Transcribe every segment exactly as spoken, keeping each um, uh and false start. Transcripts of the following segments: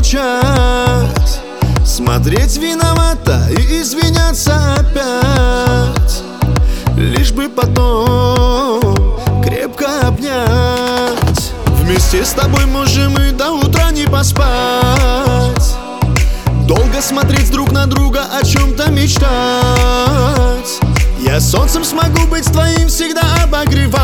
молчать, смотреть виновата и извиняться опять, лишь бы потом крепко обнять. Вместе с тобой можем и до утра не поспать, долго смотреть друг на друга, о чем-то мечтать. Я солнцем смогу быть твоим, всегда обогревать.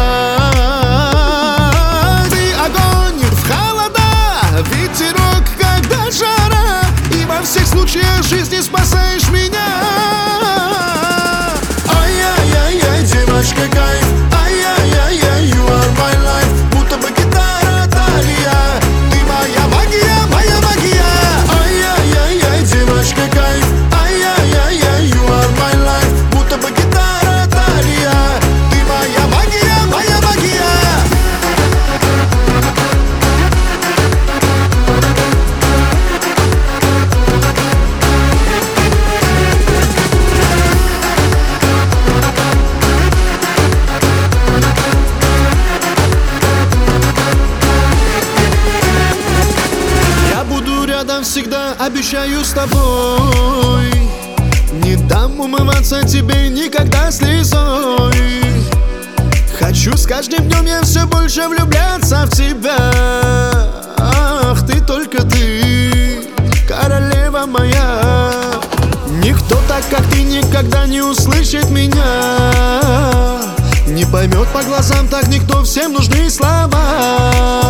Ты огонь в холода, ветерок, когда жара, и во всех случаях жизни спасаешь меня. Ай-яй-яй-яй, девочка, кайф. Ай-яй-яй-яй, you are my life. Будто бы гитара Талия, ты моя магия, моя магия. Ай-яй-яй-яй, девочка, кайф. Ай-яй-яй-яй, you are my life. Будто бы гитара Талия, ты моя магия, моя магия. Всегда обещаю с тобой, не дам умываться тебе никогда слезой. Хочу с каждым днем я все больше влюбляться в тебя. Ах, ты только ты, королева моя. Никто так, как ты, никогда не услышит меня, не поймет по глазам, так никто, всем нужны слова.